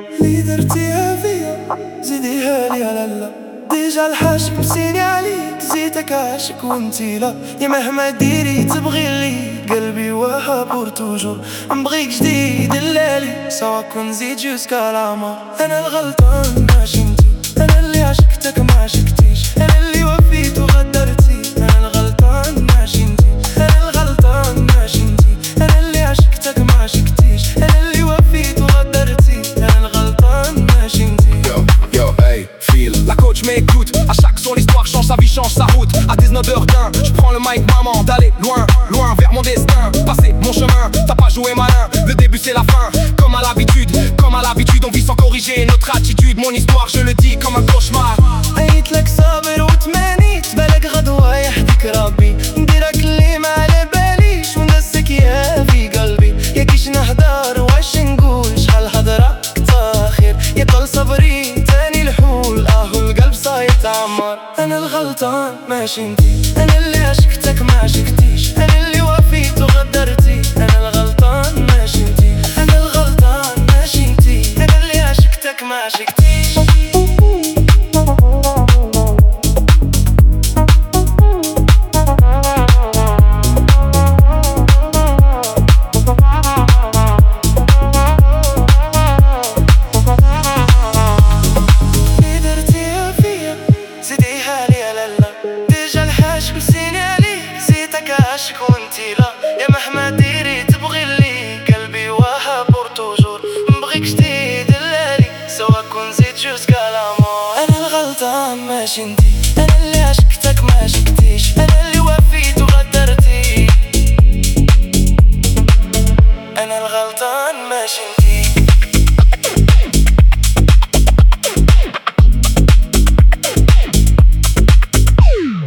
اللي درتيها فيا زيديها لي على لا، ديجا الحاشك مسيني عليك، زيتك عاشق وانتي لا. يا مهما ديري تبغي لي قلبي وها بور توجور، نبغيك جديد الليالي سوا كون زيد جوسكا لامور. انا الغلطان ماشي انتي، انا اللي عشقتك ما عشقتيش، انا اللي وفيت وغدرتي. انا الغلطان ماشي انتي، انا الغلطان ماشي انتي، انا اللي عشقتك ما عشقتيش، انا اللي وفيت وغدرتي. انا الغلطان ماشي انتي. Yo, hey, feel. La coach m'écoute, à chaque son l'histoire change, sa vie change sa route. À 19h01, je prends le mic maman, d'aller loin, loin vers mon destin. Passer mon chemin, t'as pas joué malin, le début c'est la fin. Comme à l'habitude, on vit sans corriger notre attitude. Mon histoire, je le dis comme un cauchemar. عيت لك صابر وتمانيت بالك غدوة يحفيك ربي، نديرك اللي ما على باليش وندسك يا في قلبي. يا كيش نهدر واش نقول، شحال هضرة كتاخير، يطل صبري تاني الحول، اهو القلب صايت عمار. انا الغلطان ماشي انتي، انا اللي عشقتك ما عشقتيش، انا اللي